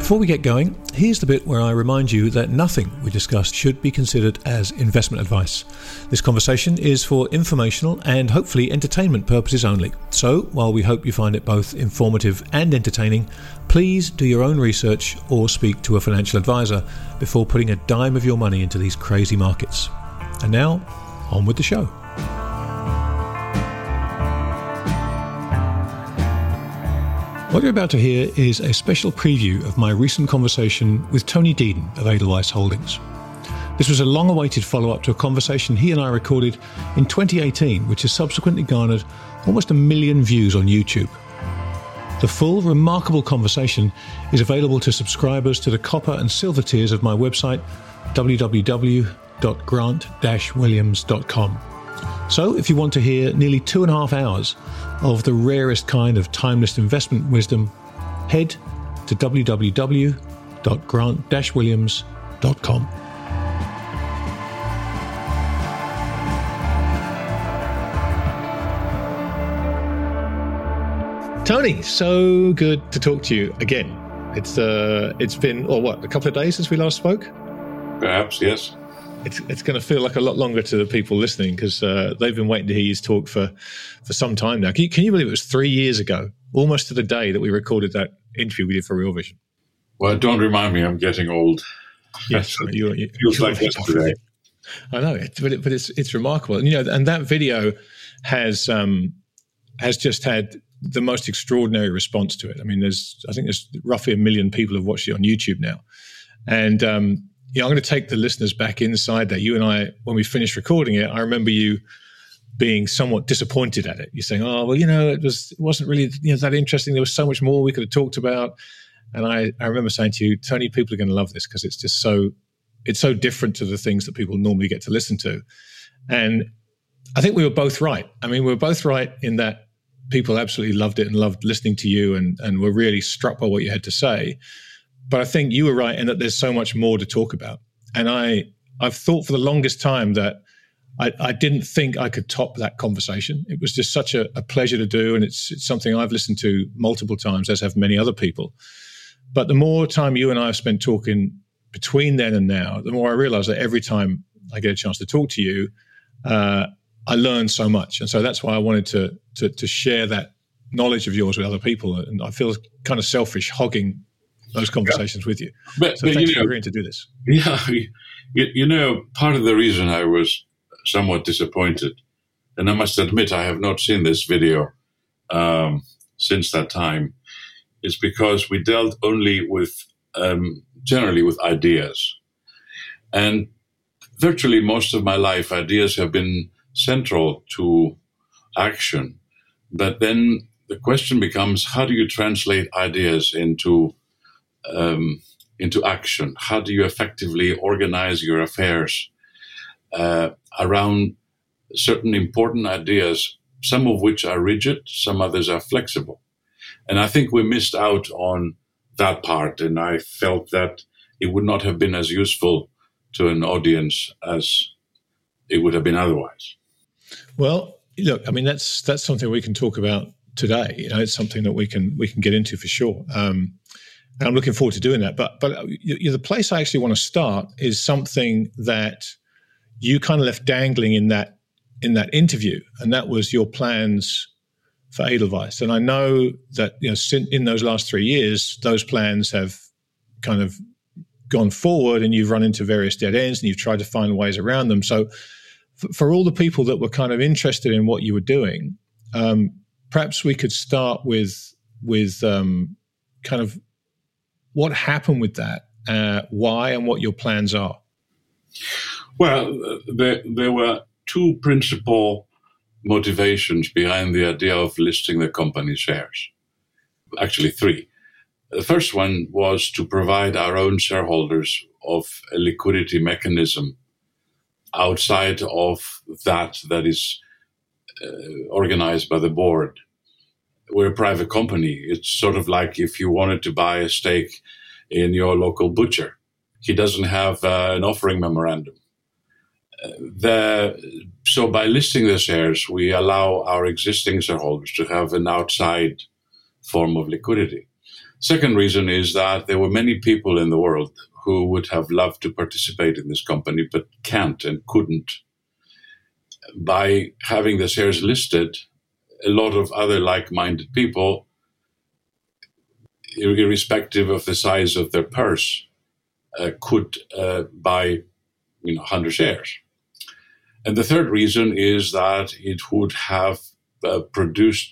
Before we get going, here's the bit where I remind you that nothing we discussed should be considered as investment advice. This conversation is for informational and hopefully entertainment purposes only. So, while we hope you find it both informative and entertaining, please do your own research or speak to a financial advisor before putting a dime of your money into these crazy markets. And now, on with the show. What you're about to hear is a special preview of my recent conversation with Tony Deeden of Edelweiss Holdings. This was a long-awaited follow-up to a conversation he and I recorded in 2018, which has subsequently garnered almost 1 million views on YouTube. The full, remarkable conversation is available to subscribers to the copper and silver tiers of my website, www.grant-williams.com. So, if you want to hear nearly 2.5 hours of the rarest kind of timeless investment wisdom, head to www.grant-williams.com. Tony, so good to talk to you again. It's been, a couple of days since we last spoke? Perhaps, yes. It's going to feel like a lot longer to the people listening because they've been waiting to hear you talk for some time now. Can you believe it was 3 years ago, almost to the day, that we recorded that interview we did for Real Vision? Well, don't remind me. I'm getting old. Yes, it feels like yesterday. I know it, but it's remarkable. And, and that video has just had the most extraordinary response to it. I mean, I think there's roughly 1 million people have watched it on YouTube now, and I'm going to take the listeners back inside that. You and I, when we finished recording it, I remember you being somewhat disappointed at it. You're saying, "Oh, well, it wasn't really that interesting. There was so much more we could have talked about." And I remember saying to you, "Tony, people are going to love this because it's just so different to the things that people normally get to listen to." And I think we were both right. I mean, we were both right in that people absolutely loved it and loved listening to you and were really struck by what you had to say. But I think you were right in that there's so much more to talk about. And I've thought for the longest time that I didn't think I could top that conversation. It was just such a pleasure to do, and it's something I've listened to multiple times, as have many other people. But the more time you and I have spent talking between then and now, the more I realize that every time I get a chance to talk to you, I learn so much. And so that's why I wanted to share that knowledge of yours with other people. And I feel kind of selfish hogging those conversations with you. So thanks for agreeing to do this. Yeah, part of the reason I was somewhat disappointed, and I must admit I have not seen this video since that time, is because we dealt only with, generally with ideas. And virtually most of my life, ideas have been central to action. But then the question becomes, how do you translate ideas into action? How do you effectively organize your affairs around certain important ideas, some of which are rigid, some others are flexible? And I think we missed out on that part, and I felt that it would not have been as useful to an audience as it would have been otherwise. Well, look, I mean, that's something we can talk about today. It's something that we can get into for sure. And I'm looking forward to doing that. But the place I actually want to start is something that you kind of left dangling in that interview, and that was your plans for Edelweiss. And I know that in those last 3 years, those plans have kind of gone forward, and you've run into various dead ends, and you've tried to find ways around them. So for all the people that were kind of interested in what you were doing, perhaps we could start with kind of what happened with that, why, and what your plans are. Well, there were two principal motivations behind the idea of listing the company shares. Actually, three. The first one was to provide our own shareholders of a liquidity mechanism outside of that is organized by the board. We're a private company. It's sort of like if you wanted to buy a stake in your local butcher. He doesn't have an offering memorandum. So by listing the shares, we allow our existing shareholders to have an outside form of liquidity. Second reason is that there were many people in the world who would have loved to participate in this company, but can't and couldn't. By having the shares listed, a lot of other like-minded people, irrespective of the size of their purse, could buy 100 shares. And the third reason is that it would have produced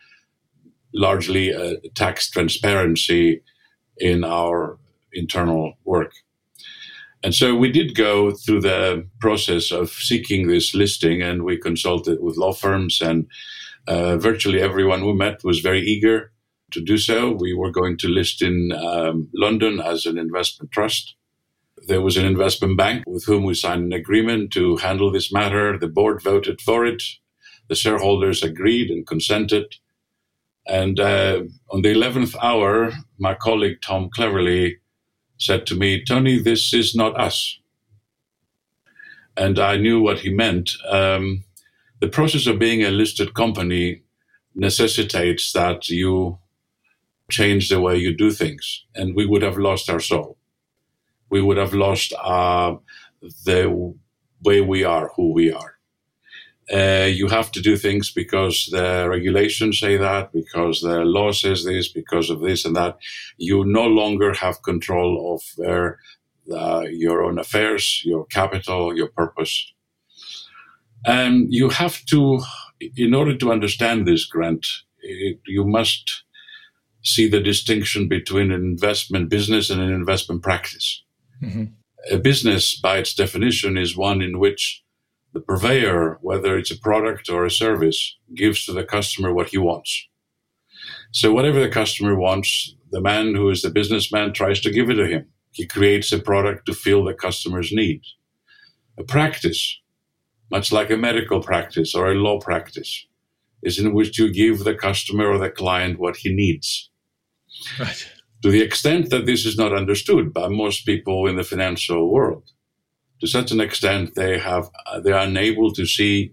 largely tax transparency in our internal work. And so we did go through the process of seeking this listing, and we consulted with law firms, and virtually everyone we met was very eager to do so. We were going to list in London as an investment trust. There was an investment bank with whom we signed an agreement to handle this matter. The board voted for it. The shareholders agreed and consented. And on the 11th hour, my colleague Tom Cleverly said to me, "Tony, this is not us." And I knew what he meant. The process of being a listed company necessitates that you change the way you do things, and we would have lost our soul. We would have lost the way we are, who we are. You have to do things because the regulations say that, because the law says this, because of this and that. You no longer have control of your own affairs, your capital, your purpose. And you have to, in order to understand this, Grant, you must see the distinction between an investment business and an investment practice. Mm-hmm. A business, by its definition, is one in which the purveyor, whether it's a product or a service, gives to the customer what he wants. So whatever the customer wants, the man who is the businessman tries to give it to him. He creates a product to fill the customer's needs. A practice, much like a medical practice or a law practice, is in which you give the customer or the client what he needs. Right. To the extent that this is not understood by most people in the financial world, to such an extent they are unable to see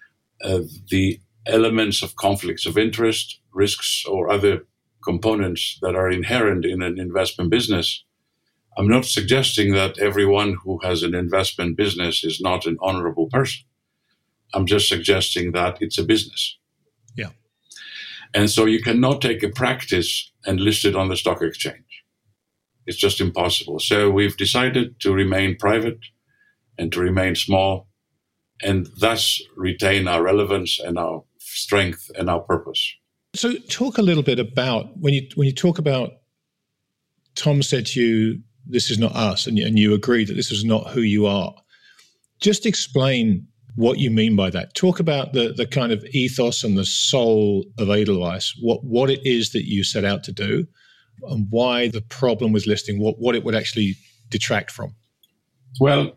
the elements of conflicts of interest, risks, or other components that are inherent in an investment business. I'm not suggesting that everyone who has an investment business is not an honorable person. I'm just suggesting that it's a business. Yeah. And so you cannot take a practice and list it on the stock exchange. It's just impossible. So we've decided to remain private and to remain small, and thus retain our relevance and our strength and our purpose. So talk a little bit about, when you talk about, Tom said to you, "This is not us," and you agreed that this is not who you are. Just explain what you mean by that. Talk about the kind of ethos and the soul of Edelweiss, what it is that you set out to do, and why the problem with listing, what it would actually detract from. Well,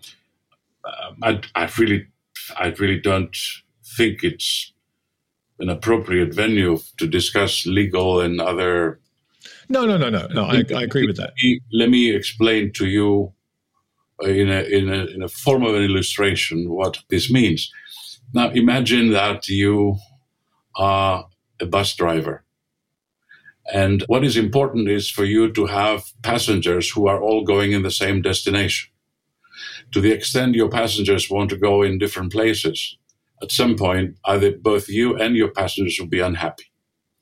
I really don't think it's an appropriate venue to discuss legal and other. No. I agree with that. Let me explain to you in a form of an illustration what this means. Now, imagine that you are a bus driver, and what is important is for you to have passengers who are all going in the same destination. To the extent your passengers want to go in different places, at some point, either both you and your passengers will be unhappy.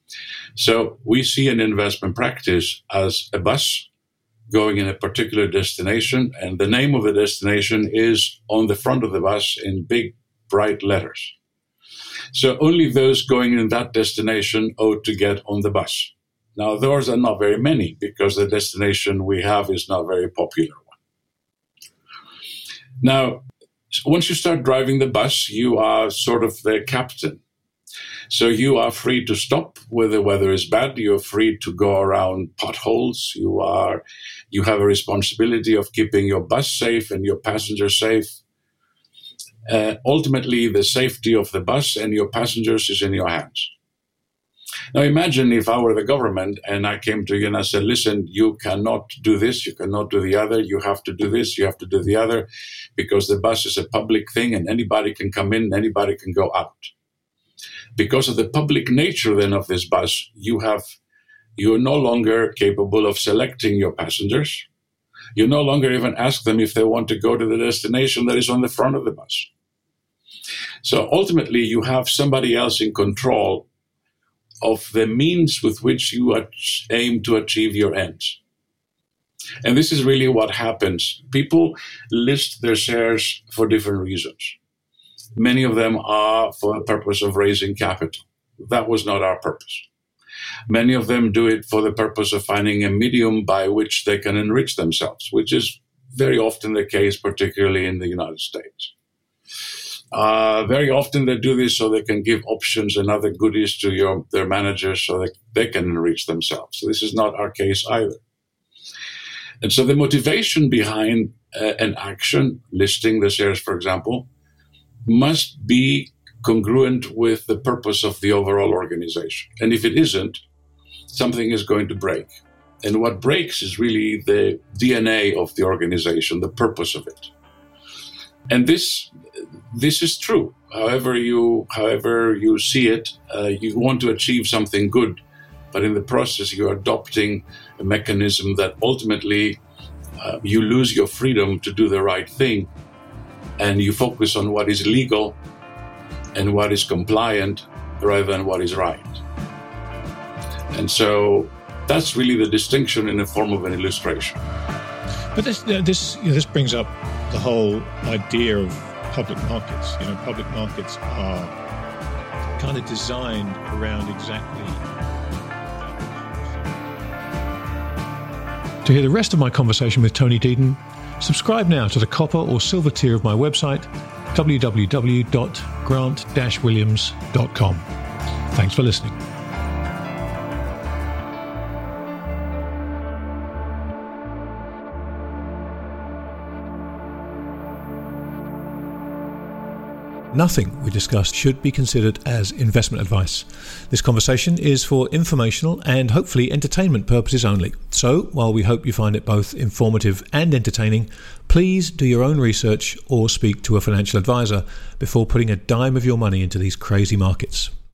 So we see an investment practice as a bus going in a particular destination, and the name of the destination is on the front of the bus in big, bright letters. So only those going in that destination ought to get on the bus. Now, those are not very many because the destination we have is not very popular. Now, once you start driving the bus, you are sort of the captain. So you are free to stop when the weather is bad. You're free to go around potholes. You have a responsibility of keeping your bus safe and your passengers safe. Ultimately, the safety of the bus and your passengers is in your hands. Now imagine if I were the government and I came to you and I said, "Listen, you cannot do this, you cannot do the other, you have to do this, you have to do the other, because the bus is a public thing and anybody can come in, anybody can go out." Because of the public nature then of this bus, you have you're no longer capable of selecting your passengers. You no longer even ask them if they want to go to the destination that is on the front of the bus. So ultimately, you have somebody else in control of the means with which you aim to achieve your ends. And this is really what happens. People list their shares for different reasons. Many of them are for the purpose of raising capital. That was not our purpose. Many of them do it for the purpose of finding a medium by which they can enrich themselves, which is very often the case, particularly in the United States. Very often they do this so they can give options and other goodies to their managers so that they can enrich themselves. So this is not our case either. And so the motivation behind an action, listing the shares, for example, must be congruent with the purpose of the overall organization. And if it isn't, something is going to break. And what breaks is really the DNA of the organization, the purpose of it. And this is true. However you see it, you want to achieve something good, but in the process you're adopting a mechanism that ultimately you lose your freedom to do the right thing, and you focus on what is legal and what is compliant rather than what is right. And so that's really the distinction in the form of an illustration. But this brings up the whole idea of public markets. Public markets are kind of designed around exactly. To hear the rest of my conversation with Tony Deaton, subscribe now to the copper or silver tier of my website, www.grant-williams.com. Thanks for listening. Nothing we discussed should be considered as investment advice. This conversation is for informational and hopefully entertainment purposes only. So, while we hope you find it both informative and entertaining, please do your own research or speak to a financial advisor before putting a dime of your money into these crazy markets.